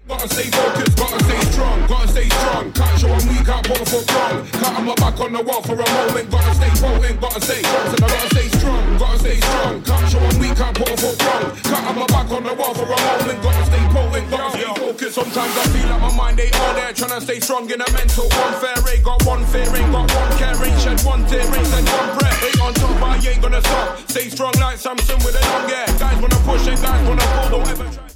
Gotta stay focused, gotta stay strong, gotta stay strong. Can't show I'm weak, can't put a foot wrong. Can't have my back on the wall for a moment. Gotta stay potent, gotta stay focused, I gotta stay strong, gotta stay strong. Can't show I'm weak, can't put a foot wrong. Can't have my back on the wall for a moment. Gotta stay potent, gotta stay focused. Sometimes I feel like my mind ain't all there, trying to stay strong in a mental. One fair ain't got one fear, ain't got one care, ain't shed one tear, ain't shed one breath. Ain't on top, I ain't gonna stop. Stay strong like Samson with a long hair. Guys wanna push and guys wanna pull, don't ever try.